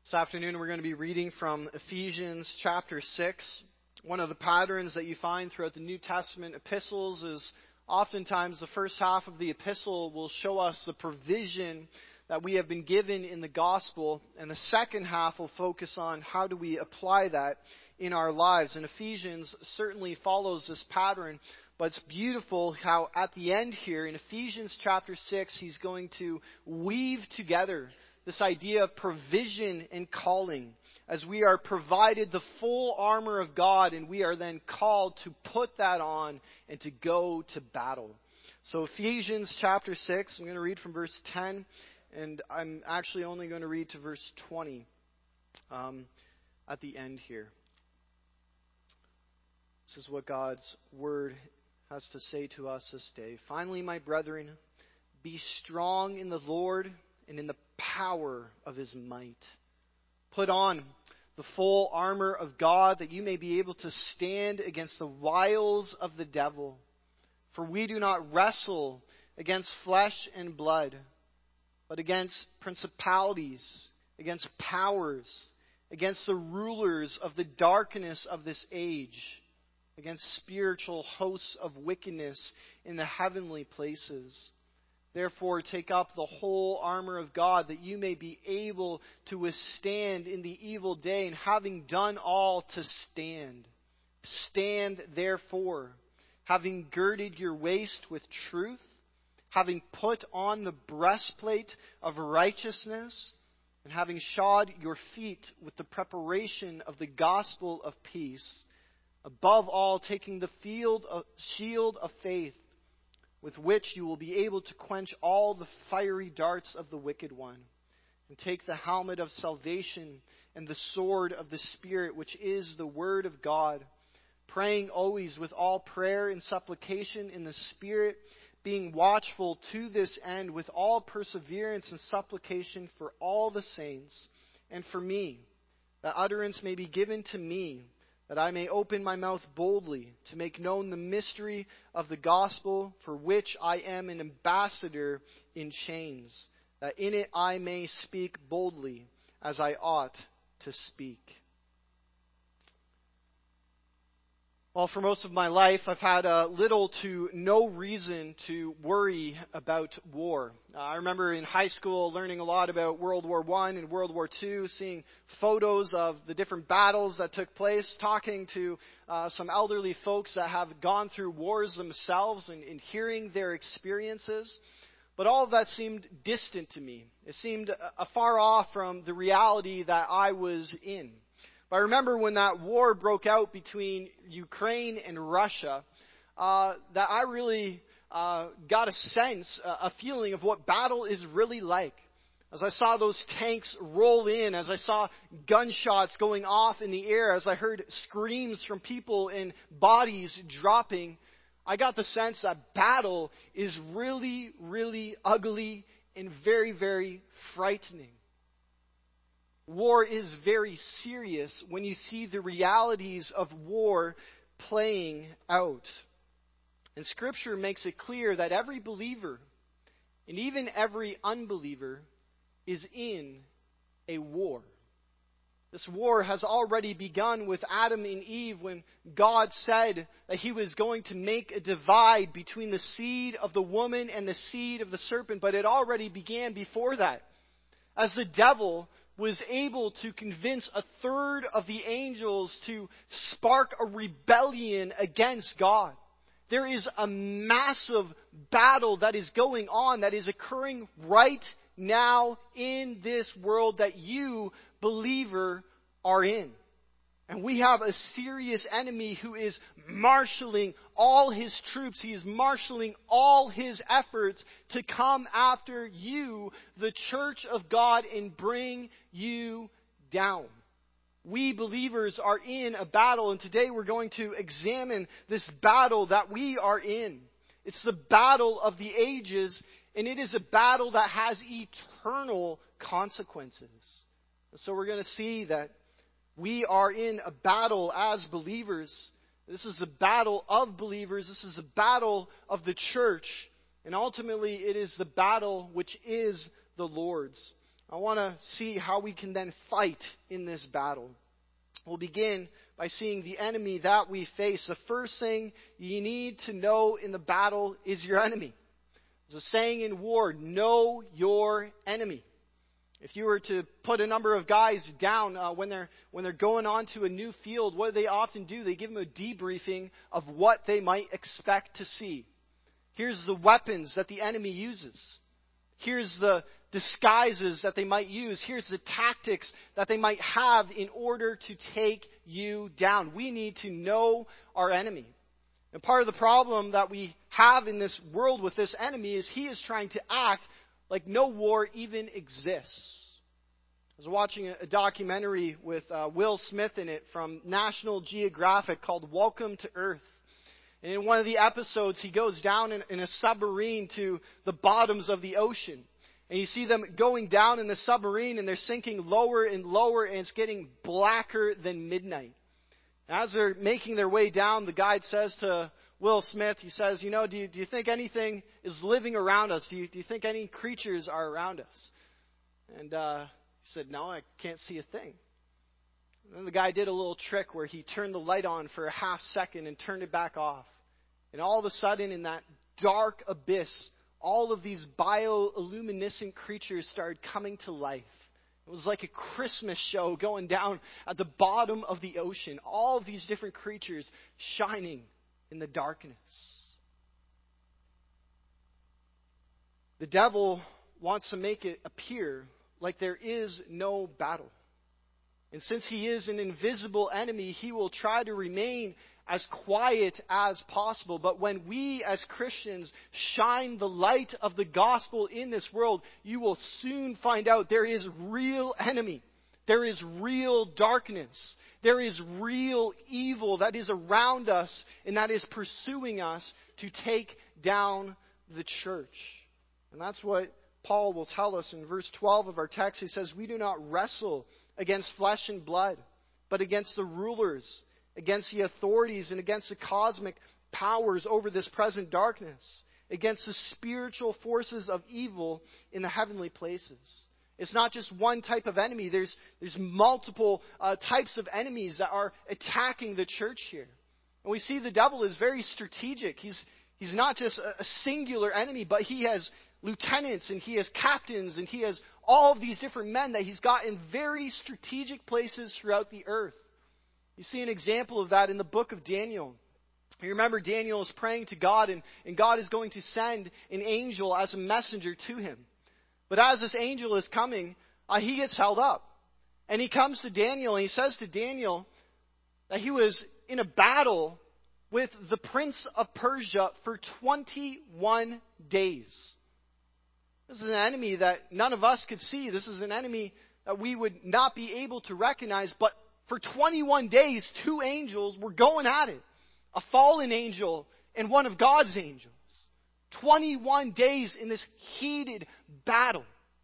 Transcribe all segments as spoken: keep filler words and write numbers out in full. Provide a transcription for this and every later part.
This afternoon we're going to be reading from Ephesians chapter six. One of the patterns that you find throughout the New Testament epistles is oftentimes the first half of the epistle will show us the provision that we have been given in the gospel, and the second half will focus on how do we apply that in our lives. And Ephesians certainly follows this pattern, but it's beautiful how at the end here in Ephesians chapter six, he's going to weave together this idea of provision and calling, as we are provided the full armor of God, and we are then called to put that on and to go to battle. So Ephesians chapter six, I'm going to read from verse ten, and I'm actually only going to read to verse twenty um, at the end here. This is what God's word has to say to us this day. Finally, my brethren, be strong in the Lord and in the power of His might. Put on the full armor of God, that you may be able to stand against the wiles of the devil. For we do not wrestle against flesh and blood, but against principalities, against powers, against the rulers of the darkness of this age, against spiritual hosts of wickedness in the heavenly places. Therefore, take up the whole armor of God, that you may be able to withstand in the evil day, and having done all, to stand. Stand therefore, having girded your waist with truth, having put on the breastplate of righteousness, and having shod your feet with the preparation of the gospel of peace. Above all, taking the field of, shield of faith, with which you will be able to quench all the fiery darts of the wicked one. And take the helmet of salvation and the sword of the Spirit, which is the word of God, praying always with all prayer and supplication in the Spirit, being watchful to this end with all perseverance and supplication for all the saints, and for me, that utterance may be given to me, that I may open my mouth boldly to make known the mystery of the gospel, for which I am an ambassador in chains, that in it I may speak boldly as I ought to speak. Well, for most of my life, I've had uh, little to no reason to worry about war. Uh, I remember in high school learning a lot about World War One and World War Two, seeing photos of the different battles that took place, talking to uh, some elderly folks that have gone through wars themselves and, and hearing their experiences. But all of that seemed distant to me. It seemed uh, far off from the reality that I was in. But I remember when that war broke out between Ukraine and Russia, uh, that I really uh, got a sense, a feeling of what battle is really like. As I saw those tanks roll in, as I saw gunshots going off in the air, as I heard screams from people and bodies dropping, I got the sense that battle is really, really ugly and very, very frightening. War is very serious when you see the realities of war playing out. And Scripture makes it clear that every believer, and even every unbeliever, is in a war. This war has already begun with Adam and Eve, when God said that He was going to make a divide between the seed of the woman and the seed of the serpent. But it already began before that, as the devil was able to convince a third of the angels to spark a rebellion against God. There is a massive battle that is going on, that is occurring right now in this world that you, believer, are in. And we have a serious enemy who is marshaling all his troops. He is marshaling all his efforts to come after you, the church of God, and bring you down. We believers are in a battle, and today we're going to examine this battle that we are in. It's the battle of the ages, and it is a battle that has eternal consequences. And so we're going to see that we are in a battle as believers. This is a battle of believers. This is a battle of the church. And ultimately, it is the battle which is the Lord's. I want to see how we can then fight in this battle. We'll begin by seeing the enemy that we face. The first thing you need to know in the battle is your enemy. There's a saying in war, know your enemy. If you were to put a number of guys down uh, when they're when they're going on to a new field, what do they often do? They give them a debriefing of what they might expect to see. Here's the weapons that the enemy uses. Here's the disguises that they might use. Here's the tactics that they might have in order to take you down. We need to know our enemy. And part of the problem that we have in this world with this enemy is he is trying to act like no war even exists. I was watching a documentary with uh, Will Smith in it from National Geographic called Welcome to Earth. And in one of the episodes, he goes down in, in a submarine to the bottoms of the ocean. And you see them going down in the submarine, and they're sinking lower and lower, and it's getting blacker than midnight. As they're making their way down, the guide says to Will Smith, he says, you know, do you, do you think anything is living around us? Do you, do you think any creatures are around us? And uh, he said, no, I can't see a thing. And then the guy did a little trick where he turned the light on for a half second and turned it back off. And all of a sudden, in that dark abyss, all of these bioluminescent creatures started coming to life. It was like a Christmas show going down at the bottom of the ocean. All of these different creatures shining in the darkness. The devil wants to make it appear like there is no battle. And since he is an invisible enemy, he will try to remain as quiet as possible. But when we as Christians shine the light of the gospel in this world, you will soon find out there is real enemy. There is real darkness. There is real evil that is around us and that is pursuing us to take down the church. And that's what Paul will tell us in verse twelve of our text. He says, we do not wrestle against flesh and blood, but against the rulers, against the authorities, and against the cosmic powers over this present darkness, against the spiritual forces of evil in the heavenly places. It's not just one type of enemy. There's, there's multiple uh, types of enemies that are attacking the church here. And we see the devil is very strategic. He's, he's not just a, a singular enemy, but he has lieutenants and he has captains and he has all of these different men that he's got in very strategic places throughout the earth. You see an example of that in the book of Daniel. You remember Daniel is praying to God, and, and God is going to send an angel as a messenger to him. But as this angel is coming, uh, he gets held up. And he comes to Daniel and he says to Daniel that he was in a battle with the prince of Persia for twenty-one days. This is an enemy that none of us could see. This is an enemy that we would not be able to recognize. But for twenty-one days, two angels were going at it. A fallen angel and one of God's angels. twenty-one days in this heated battle.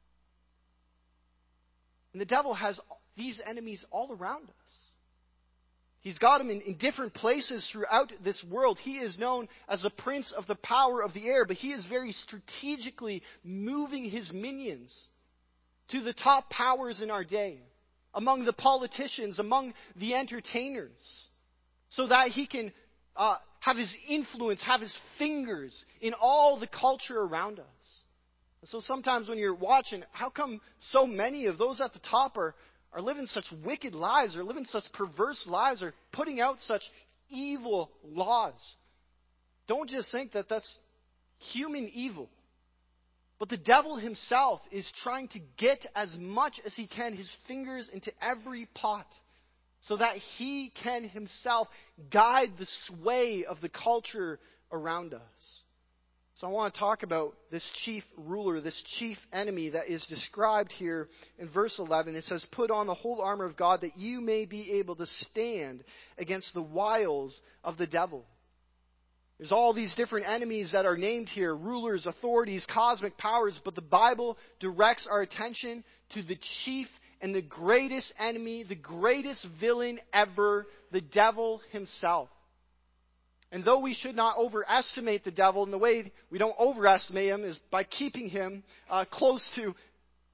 And the devil has these enemies all around us. He's got them in, in different places throughout this world. He is known as the prince of the power of the air, but he is very strategically moving his minions to the top powers in our day, among the politicians, among the entertainers, so that he can uh, have his influence, have his fingers in all the culture around us. And so sometimes when you're watching, how come so many of those at the top are, are living such wicked lives, or living such perverse lives, or putting out such evil laws? Don't just think that that's human evil. But the devil himself is trying to get as much as he can, his fingers into every pot, so that he can himself guide the sway of the culture around us. So I want to talk about this chief ruler, this chief enemy that is described here in verse eleven. It says, put on the whole armor of God that you may be able to stand against the wiles of the devil. There's all these different enemies that are named here, rulers, authorities, cosmic powers, but the Bible directs our attention to the chief and the greatest enemy, the greatest villain ever, the devil himself. And though we should not overestimate the devil, and the way we don't overestimate him is by keeping him uh, close to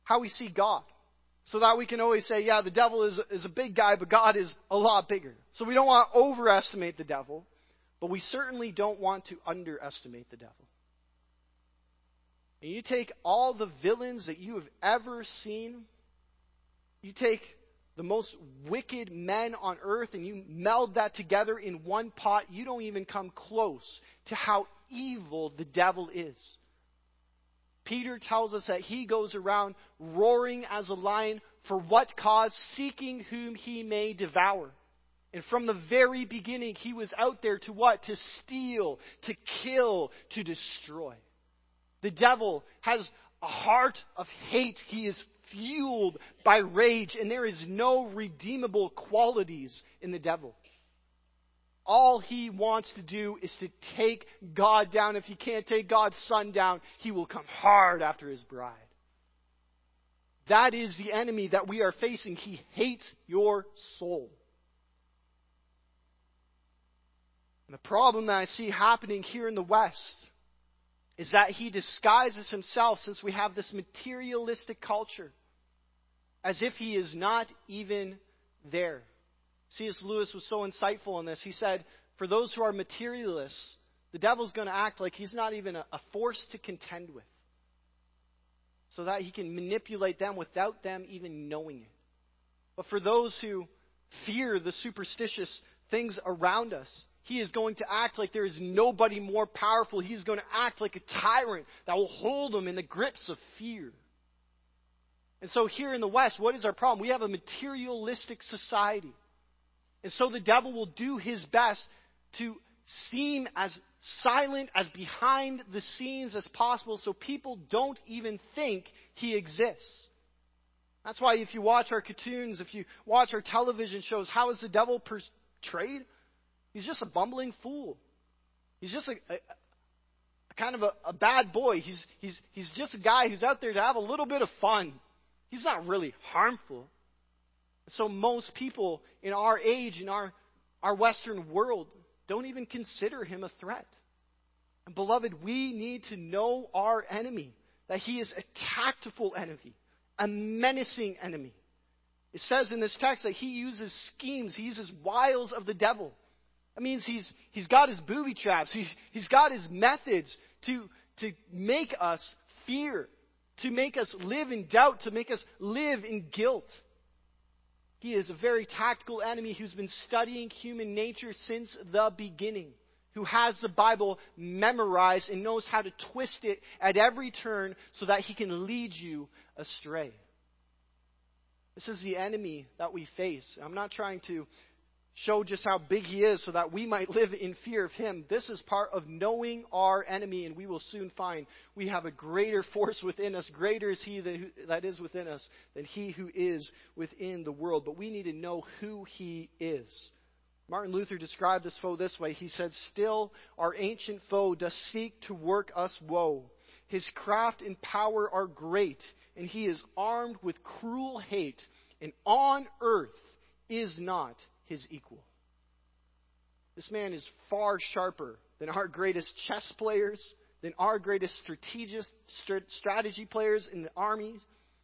how we see God. So that we can always say, yeah, the devil is, is a big guy, but God is a lot bigger. So we don't want to overestimate the devil, but we certainly don't want to underestimate the devil. And you take all the villains that you have ever seen, you take the most wicked men on earth and you meld that together in one pot, you don't even come close to how evil the devil is. Peter tells us that he goes around roaring as a lion. For what cause? Seeking whom he may devour. And from the very beginning, he was out there to what? To steal, to kill, to destroy. The devil has a heart of hate. He is fueled by rage, and there is no redeemable qualities in the devil. All he wants to do is to take God down. If he can't take God's Son down, he will come hard after his bride. That is the enemy that we are facing. He hates your soul. And the problem that I see happening here in the West is that he disguises himself, since we have this materialistic culture, as if he is not even there. C S Lewis was so insightful in this. He said, for those who are materialists, the devil's going to act like he's not even a, a force to contend with, so that he can manipulate them without them even knowing it. But for those who fear the superstitious things around us, he is going to act like there is nobody more powerful. He's going to act like a tyrant that will hold them in the grips of fear. And so here in the West, what is our problem? We have a materialistic society. And so the devil will do his best to seem as silent, as behind the scenes as possible, so people don't even think he exists. That's why if you watch our cartoons, if you watch our television shows, how is the devil portrayed? He's just a bumbling fool. He's just a, a, a kind of a, a bad boy. He's, he's, he's just a guy who's out there to have a little bit of fun. He's not really harmful. So most people in our age, in our, our Western world, don't even consider him a threat. And beloved, we need to know our enemy, that he is a tactful enemy, a menacing enemy. It says in this text that he uses schemes, he uses wiles of the devil. That means he's, he's got his booby traps, he's, he's got his methods to, to make us fear, to make us live in doubt, to make us live in guilt. He is a very tactical enemy who's been studying human nature since the beginning, who has the Bible memorized and knows how to twist it at every turn so that he can lead you astray. This is the enemy that we face. I'm not trying to show just how big he is so that we might live in fear of him. This is part of knowing our enemy, and we will soon find we have a greater force within us. Greater is he that is within us than he who is within the world. But we need to know who he is. Martin Luther described this foe this way. He said, still our ancient foe does seek to work us woe. His craft and power are great, and he is armed with cruel hate, and on earth is not his equal. This man is far sharper than our greatest chess players, than our greatest strategist, strategy players in the army.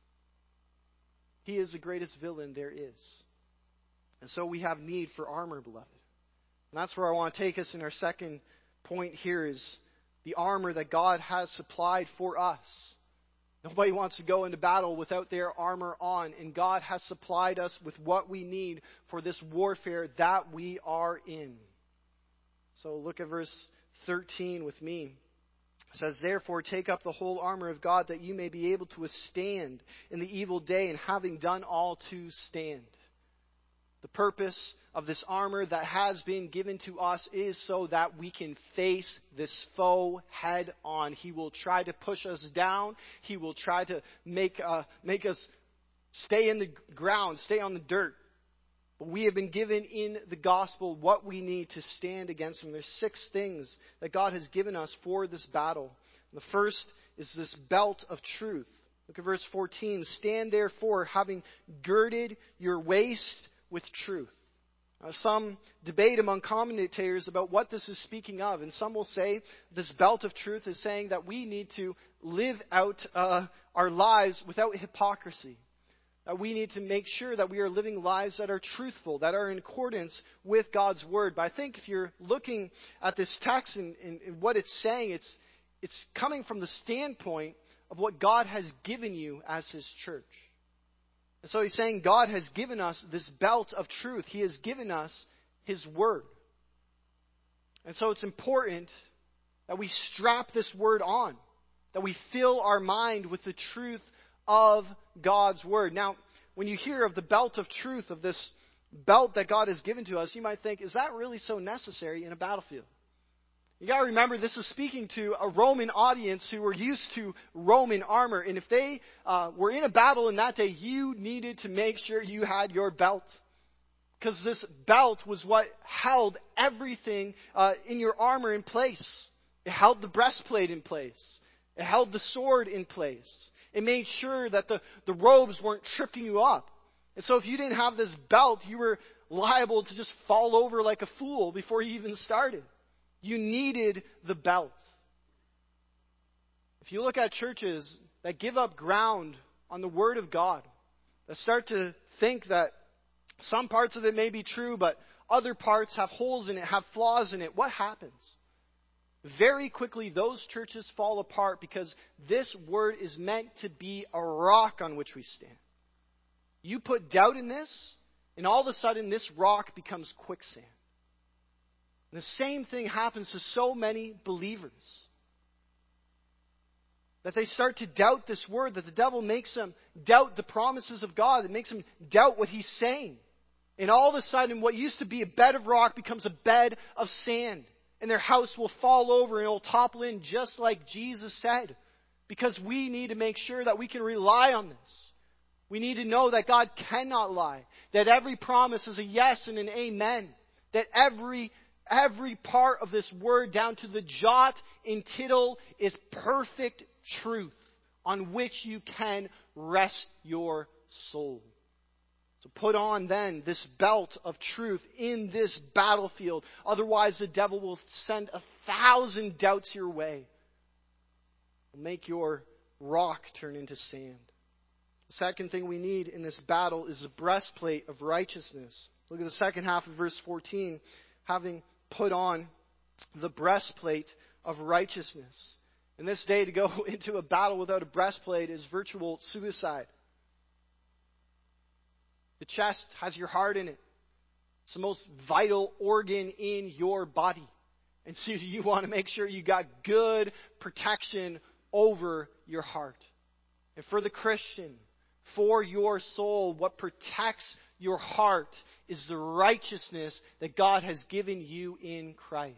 He is the greatest villain there is. And so we have need for armor, beloved. And that's where I want to take us in our second point here, is the armor that God has supplied for us. Nobody wants to go into battle without their armor on, and God has supplied us with what we need for this warfare that we are in. So look at verse thirteen with me. It says, therefore take up the whole armor of God, that you may be able to withstand in the evil day, and having done all to stand. The purpose of this armor that has been given to us is so that we can face this foe head on. He will try to push us down. He will try to make, uh, make us stay in the ground, stay on the dirt. But we have been given in the gospel what we need to stand against him. There's six things that God has given us for this battle. The first is this belt of truth. Look at verse fourteen. Stand therefore, having girded your waist with truth. Uh, some debate among commentators about what this is speaking of, and some will say this belt of truth is saying that we need to live out uh, our lives without hypocrisy. That we need to make sure that we are living lives that are truthful, that are in accordance with God's Word. But I think if you're looking at this text and, and, and what it's saying, it's, it's coming from the standpoint of what God has given you as His church. And so he's saying God has given us this belt of truth. He has given us His Word. And so it's important that we strap this Word on, that we fill our mind with the truth of God's Word. Now, when you hear of the belt of truth, of this belt that God has given to us, you might think, is that really so necessary in a battlefield? You got to remember, this is speaking to a Roman audience who were used to Roman armor. And if they uh, were in a battle in that day, you needed to make sure you had your belt. Because this belt was what held everything uh, in your armor in place. It held the breastplate in place. It held the sword in place. It made sure that the, the robes weren't tripping you up. And so if you didn't have this belt, you were liable to just fall over like a fool before you even started. You needed the belt. If you look at churches that give up ground on the Word of God, that start to think that some parts of it may be true, but other parts have holes in it, have flaws in it, what happens? Very quickly, those churches fall apart because this Word is meant to be a rock on which we stand. You put doubt in this, and all of a sudden this rock becomes quicksand. And the same thing happens to so many believers. That they start to doubt this Word, that the devil makes them doubt the promises of God. It makes them doubt what He's saying. And all of a sudden, what used to be a bed of rock becomes a bed of sand. And their house will fall over and it will topple in just like Jesus said. Because we need to make sure that we can rely on this. We need to know that God cannot lie. That every promise is a yes and an amen. That every Every part of this Word, down to the jot and tittle, is perfect truth on which you can rest your soul. So put on then this belt of truth in this battlefield. Otherwise the devil will send a thousand doubts your way. Will make your rock turn into sand. The second thing we need in this battle is the breastplate of righteousness. Look at the second half of verse fourteen. Having put on the breastplate of righteousness. In this day, to go into a battle without a breastplate is virtual suicide. The chest has your heart in it. It's the most vital organ in your body. And so you want to make sure you got good protection over your heart. And for the Christian, for your soul, what protects your heart is the righteousness that God has given you in Christ.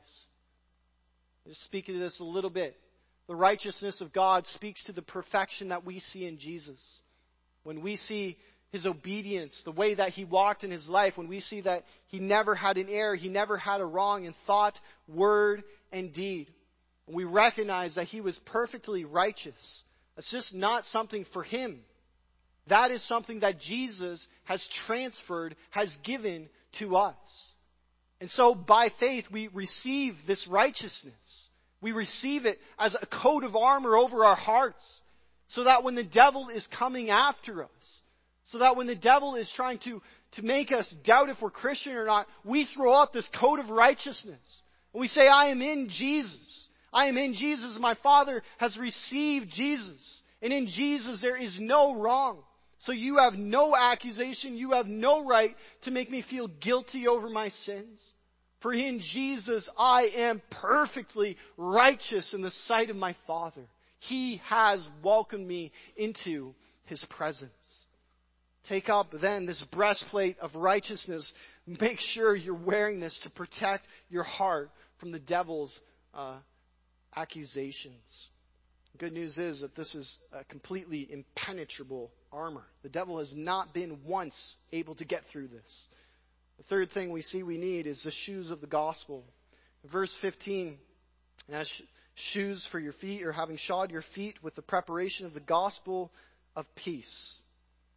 Just speaking to this a little bit. The righteousness of God speaks to the perfection that we see in Jesus. When we see His obedience, the way that He walked in His life, when we see that He never had an error, He never had a wrong in thought, word, and deed. When we recognize that He was perfectly righteous. It's just not something for Him. That is something that Jesus has transferred, has given to us. And so by faith we receive this righteousness. We receive it as a coat of armor over our hearts. So that when the devil is coming after us, so that when the devil is trying to, to make us doubt if we're Christian or not, we throw up this coat of righteousness. And we say, I am in Jesus. I am in Jesus. My Father has received Jesus. And in Jesus there is no wrong. So you have no accusation, you have no right to make me feel guilty over my sins. For in Jesus I am perfectly righteous in the sight of my Father. He has welcomed me into His presence. Take up then this breastplate of righteousness. Make sure you're wearing this to protect your heart from the devil's uh, accusations. The good news is that this is a completely impenetrable armor. The devil has not been once able to get through this. The third thing we see we need is the shoes of the gospel. Verse fifteen, as shoes for your feet, or having shod your feet with the preparation of the gospel of peace.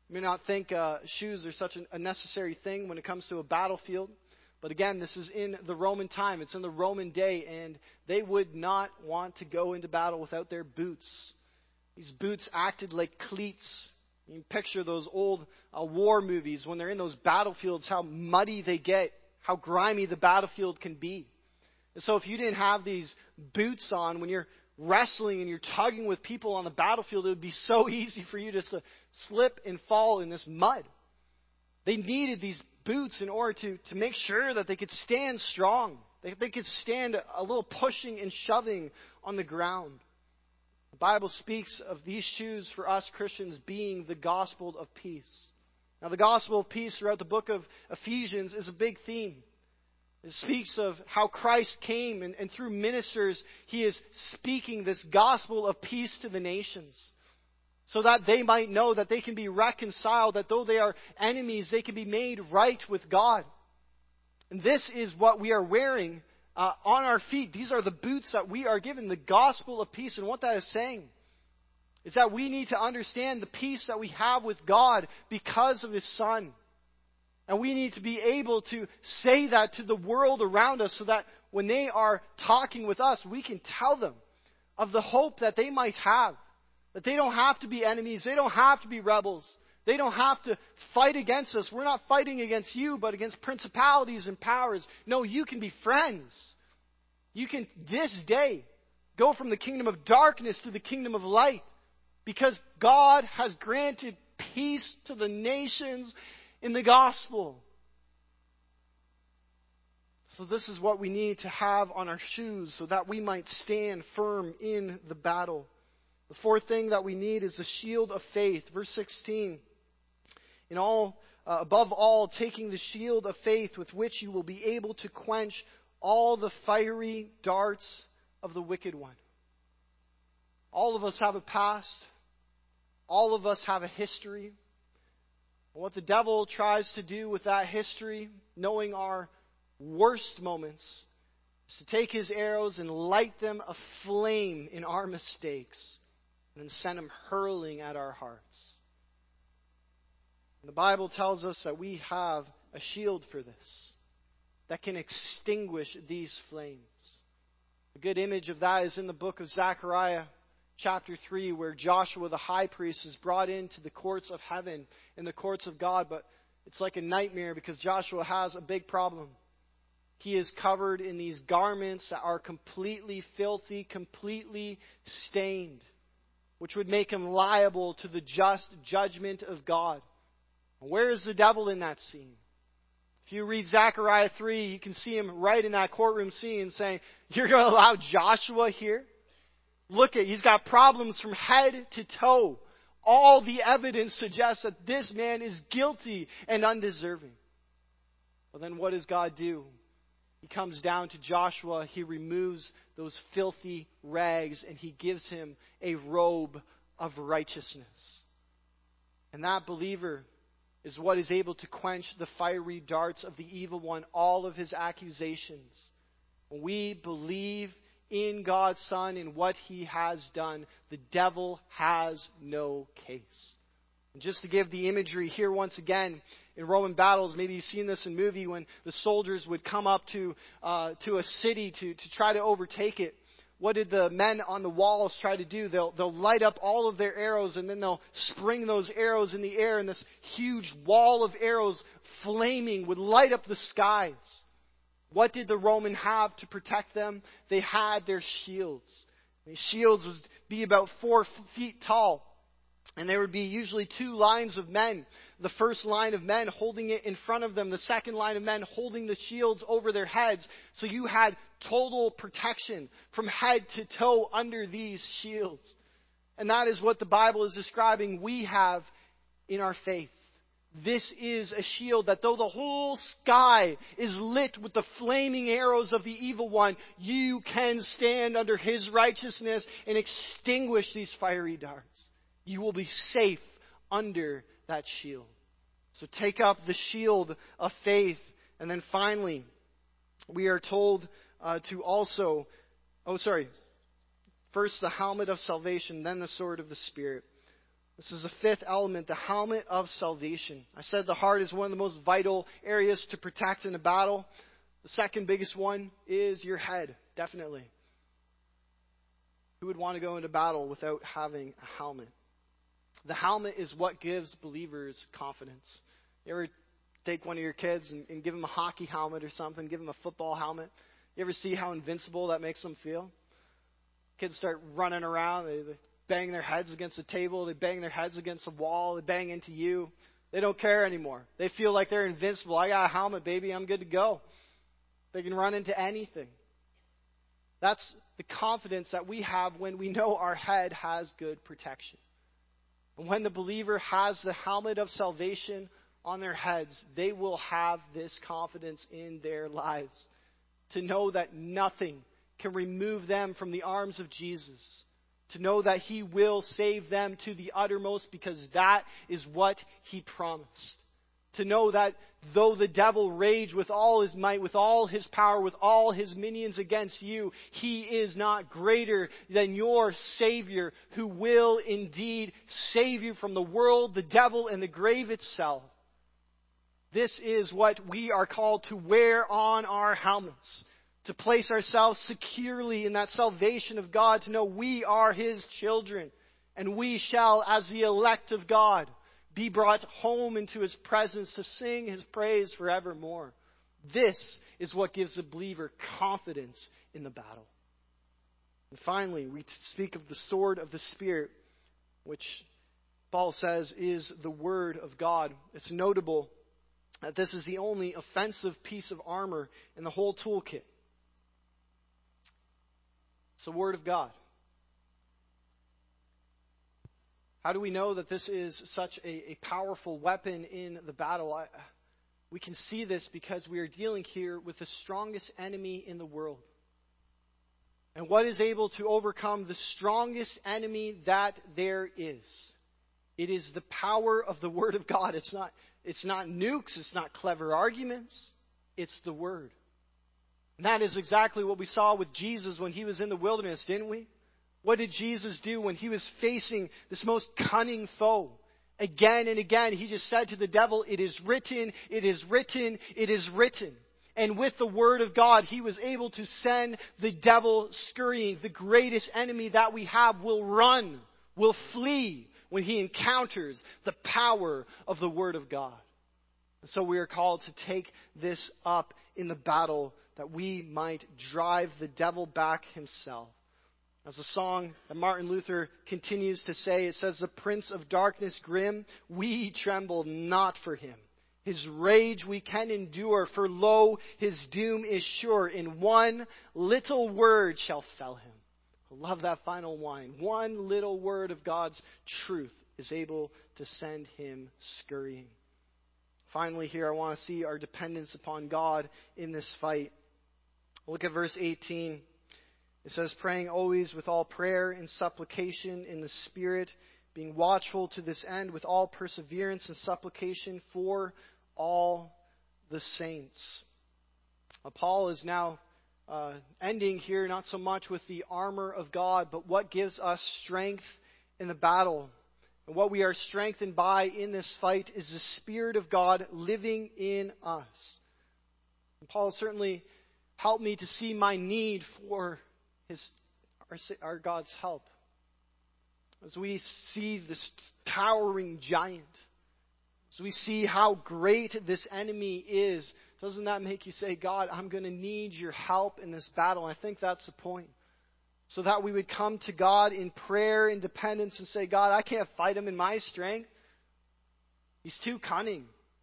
You may not think uh, shoes are such a necessary thing when it comes to a battlefield. But again, this is in the Roman time. It's in the Roman day. And they would not want to go into battle without their boots. These boots acted like cleats. You can picture those old uh, war movies when they're in those battlefields, how muddy they get, how grimy the battlefield can be. And so if you didn't have these boots on when you're wrestling and you're tugging with people on the battlefield, it would be so easy for you just to slip and fall in this mud. They needed these boots in order to, to make sure that they could stand strong. They, they could stand a, a little pushing and shoving on the ground. The Bible speaks of these shoes for us Christians being the gospel of peace. Now, the gospel of peace throughout the book of Ephesians is a big theme. It speaks of how Christ came, and, and through ministers, He is speaking this gospel of peace to the nations, so that they might know that they can be reconciled, that though they are enemies, they can be made right with God. And this is what we are wearing uh, on our feet. These are the boots that we are given, the gospel of peace. And what that is saying is that we need to understand the peace that we have with God because of His Son. And we need to be able to say that to the world around us so that when they are talking with us, we can tell them of the hope that they might have. That they don't have to be enemies. They don't have to be rebels. They don't have to fight against us. We're not fighting against you, but against principalities and powers. No, you can be friends. You can, this day, go from the kingdom of darkness to the kingdom of light. Because God has granted peace to the nations in the gospel. So this is what we need to have on our shoes so that we might stand firm in the battle. The fourth thing that we need is the shield of faith. Verse sixteen. In all, uh, above all, taking the shield of faith with which you will be able to quench all the fiery darts of the wicked one. All of us have a past. All of us have a history. What the devil tries to do with that history, knowing our worst moments, is to take his arrows and light them aflame in our mistakes and then send them hurling at our hearts. And the Bible tells us that we have a shield for this that can extinguish these flames. A good image of that is in the book of Zechariah, chapter three, where Joshua the high priest is brought into the courts of heaven, in the courts of God, but it's like a nightmare because Joshua has a big problem. He is covered in these garments that are completely filthy, completely stained, which would make him liable to the just judgment of God. Where is the devil in that scene? If you read Zechariah three, you can see him right in that courtroom scene saying, "You're going to allow Joshua here? Look at, he's got problems from head to toe. All the evidence suggests that this man is guilty and undeserving." Well, then what does God do? He comes down to Joshua, he removes those filthy rags, and he gives him a robe of righteousness. And that believer is what is able to quench the fiery darts of the evil one, all of his accusations. When we believe in God's Son and what He has done, the devil has no case. And just to give the imagery here once again, in Roman battles, maybe you've seen this in movie, when the soldiers would come up to uh, to a city to, to try to overtake it. What did the men on the walls try to do? They'll, they'll light up all of their arrows, and then they'll spring those arrows in the air, and this huge wall of arrows flaming would light up the skies. What did the Roman have to protect them? They had their shields. These shields would be about four feet tall. And there would be usually two lines of men. The first line of men holding it in front of them. The second line of men holding the shields over their heads. So you had total protection from head to toe under these shields. And that is what the Bible is describing we have in our faith. This is a shield that though the whole sky is lit with the flaming arrows of the evil one, you can stand under His righteousness and extinguish these fiery darts. You will be safe under that shield. So take up the shield of faith. And then finally, we are told uh, to also, oh sorry, first the helmet of salvation, then the sword of the Spirit. This is the fifth element, the helmet of salvation. I said the heart is one of the most vital areas to protect in a battle. The second biggest one is your head, definitely. Who would want to go into battle without having a helmet? The helmet is what gives believers confidence. You ever take one of your kids and, and give them a hockey helmet or something, give them a football helmet? You ever see how invincible that makes them feel? Kids start running around, they, they bang their heads against the table, they bang their heads against the wall, they bang into you. They don't care anymore. They feel like they're invincible. I got a helmet, baby, I'm good to go. They can run into anything. That's the confidence that we have when we know our head has good protection. And when the believer has the helmet of salvation on their heads, they will have this confidence in their lives. To know that nothing can remove them from the arms of Jesus. To know that He will save them to the uttermost because that is what He promised. To know that though the devil rage with all his might, with all his power, with all his minions against you, he is not greater than your Savior, who will indeed save you from the world, the devil, and the grave itself. This is what we are called to wear on our helmets. To place ourselves securely in that salvation of God, to know we are His children, and we shall, as the elect of God, be brought home into His presence to sing His praise forevermore. This is what gives a believer confidence in the battle. And finally, we speak of the sword of the Spirit, which Paul says is the Word of God. It's notable that this is the only offensive piece of armor in the whole toolkit. It's the Word of God. How do we know that this is such a, a powerful weapon in the battle? I, we can see this because we are dealing here with the strongest enemy in the world. And what is able to overcome the strongest enemy that there is? It is the power of the Word of God. It's not, it's not nukes. It's not clever arguments. It's the Word. And that is exactly what we saw with Jesus when He was in the wilderness, didn't we? What did Jesus do when He was facing this most cunning foe? Again and again, He just said to the devil, "It is written, it is written, it is written." And with the Word of God, He was able to send the devil scurrying. The greatest enemy that we have will run, will flee when he encounters the power of the Word of God. And so we are called to take this up in the battle that we might drive the devil back himself. As the song that Martin Luther continues to say, it says, "The Prince of Darkness grim, we tremble not for him. His rage we can endure, for lo, his doom is sure. In one little word shall fell him." I love that final line. One little word of God's truth is able to send him scurrying. Finally, here I want to see our dependence upon God in this fight. Look at verse eighteen. It says, "Praying always with all prayer and supplication in the Spirit, being watchful to this end with all perseverance and supplication for all the saints." Now, Paul is now uh, ending here not so much with the armor of God, but what gives us strength in the battle. And what we are strengthened by in this fight is the Spirit of God living in us. And Paul certainly helped me to see my need for his our, our God's help. As we see this towering giant, as we see how great this enemy is, doesn't that make you say, "God, I'm going to need your help in this battle"? And I think that's the point. So that we would come to God in prayer and dependence and say, "God, I can't fight him in my strength. He's too cunning."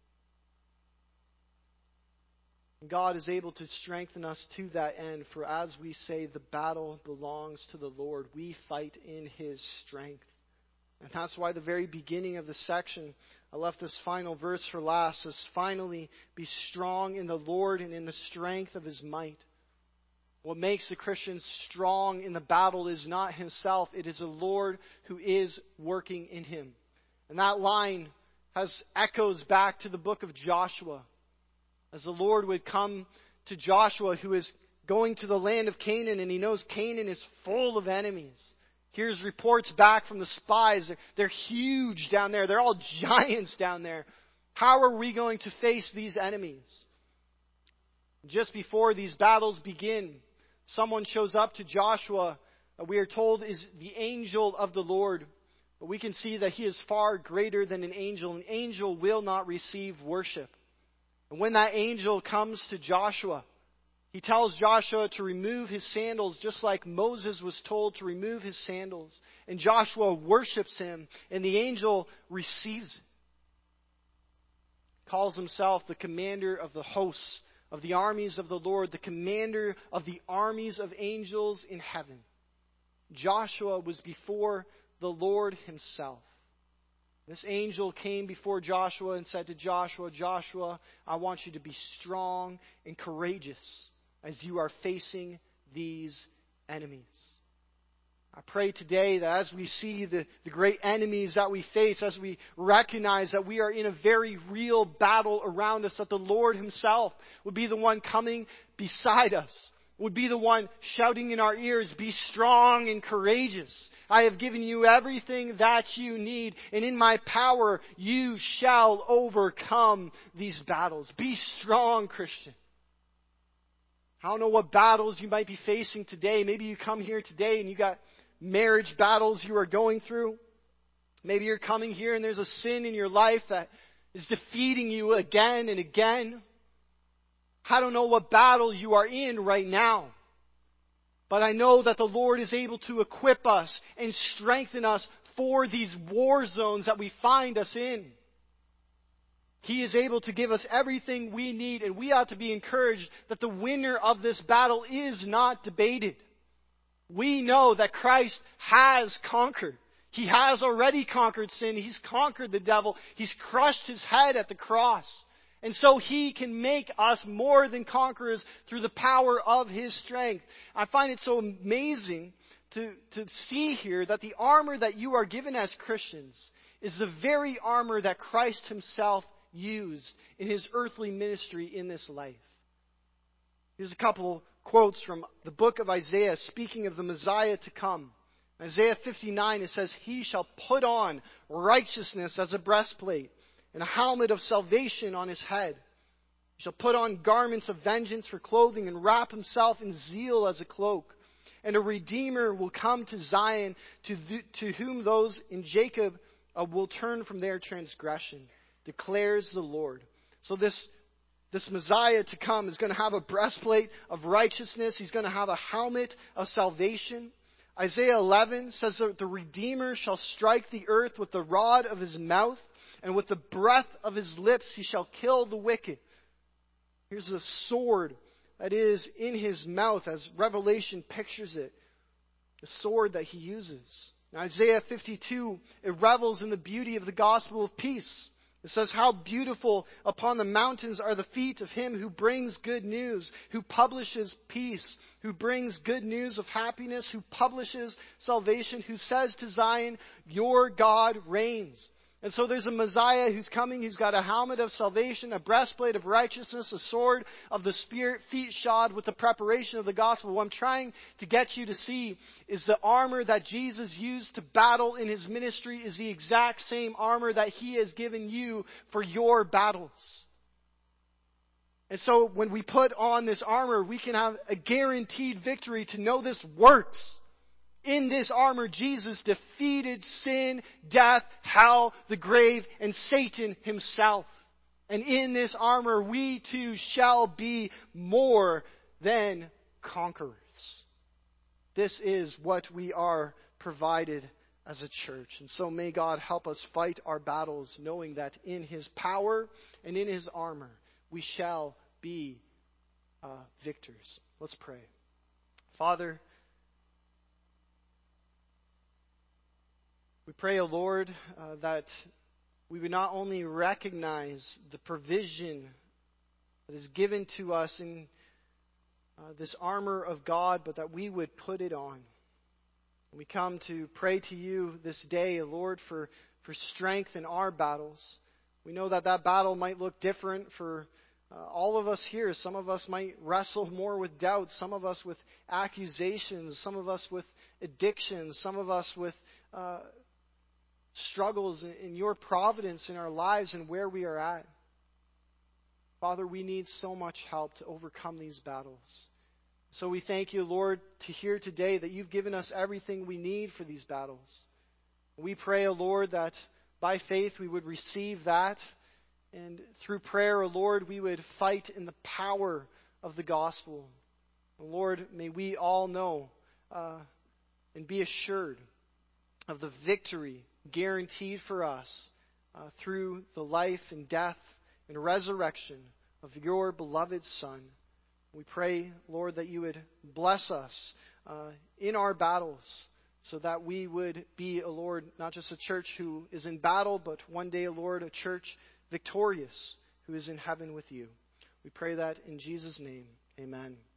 And God is able to strengthen us to that end. For as we say, the battle belongs to the Lord. We fight in His strength. And that's why the very beginning of the section, I left this final verse for last, says, "Finally, be strong in the Lord and in the strength of His might." What makes the Christian strong in the battle is not himself. It is the Lord who is working in him. And that line has echoes back to the book of Joshua. As the Lord would come to Joshua, who is going to the land of Canaan, and he knows Canaan is full of enemies. Here's reports back from the spies. They're, they're huge down there. They're all giants down there. How are we going to face these enemies? Just before these battles begin, someone shows up to Joshua, we are told is the angel of the Lord. But we can see that he is far greater than an angel. An angel will not receive worship. And when that angel comes to Joshua, he tells Joshua to remove his sandals, just like Moses was told to remove his sandals. And Joshua worships him, and the angel receives it. Calls himself the commander of the hosts of the armies of the Lord, the commander of the armies of angels in heaven. Joshua was before the Lord himself. This angel came before Joshua and said to Joshua, Joshua, I want you to be strong and courageous as you are facing these enemies. I pray today that as we see the, the great enemies that we face, as we recognize that we are in a very real battle around us, that the Lord himself would be the one coming beside us, would be the one shouting in our ears, be strong and courageous. I have given you everything that you need, and in my power you shall overcome these battles. Be strong, Christian. I don't know what battles you might be facing today. Maybe you come here today and you got marriage battles you are going through. Maybe you're coming here and there's a sin in your life that is defeating you again and again. I don't know what battle you are in right now. But I know that the Lord is able to equip us and strengthen us for these war zones that we find us in. He is able to give us everything we need, and we ought to be encouraged that the winner of this battle is not debated. We know that Christ has conquered. He has already conquered sin. He's conquered the devil. He's crushed his head at the cross. And so He can make us more than conquerors through the power of His strength. I find it so amazing to, to see here that the armor that you are given as Christians is the very armor that Christ Himself used in His earthly ministry in this life. Here's a couple quotes from the book of Isaiah speaking of the Messiah to come. Isaiah fifty-nine, it says, He shall put on righteousness as a breastplate and a helmet of salvation on His head. He shall put on garments of vengeance for clothing and wrap Himself in zeal as a cloak. And a Redeemer will come to Zion, to, th- to whom those in Jacob uh, will turn from their transgression, declares the Lord. So this This Messiah to come is going to have a breastplate of righteousness. He's going to have a helmet of salvation. Isaiah eleven says that the Redeemer shall strike the earth with the rod of His mouth, and with the breath of His lips He shall kill the wicked. Here's a sword that is in His mouth, as Revelation pictures it. The sword that He uses. In Isaiah fifty-two, it revels in the beauty of the gospel of peace. It says, How beautiful upon the mountains are the feet of Him who brings good news, who publishes peace, who brings good news of happiness, who publishes salvation, who says to Zion, Your God reigns. And so there's a Messiah who's coming, who's got a helmet of salvation, a breastplate of righteousness, a sword of the Spirit, feet shod with the preparation of the gospel. What I'm trying to get you to see is the armor that Jesus used to battle in His ministry is the exact same armor that He has given you for your battles. And so when we put on this armor, we can have a guaranteed victory to know this works. In this armor, Jesus defeated sin, death, hell, the grave, and Satan himself. And in this armor, we too shall be more than conquerors. This is what we are provided as a church. And so may God help us fight our battles, knowing that in His power and in His armor, we shall be uh, victors. Let's pray. Father, we pray, O Lord, uh, that we would not only recognize the provision that is given to us in uh, this armor of God, but that we would put it on. We come to pray to You this day, O Lord, for, for strength in our battles. We know that that battle might look different for uh, all of us here. Some of us might wrestle more with doubt, some of us with accusations, some of us with addictions, some of us with uh, struggles in, in your providence in our lives and where we are at. Father, we need so much help to overcome these battles. So we thank you, Lord, to hear today that you've given us everything we need for these battles. We pray, O Lord, that by faith we would receive that, and through prayer, O Lord, we would fight in the power of the gospel. Lord, may we all know uh, and be assured of the victory guaranteed for us uh, through the life and death and resurrection of your beloved Son. We pray, Lord, that you would bless us uh, in our battles so that we would be, O Lord, not just a church who is in battle, but one day, O Lord, a church victorious who is in heaven with you. We pray that in Jesus' name. Amen.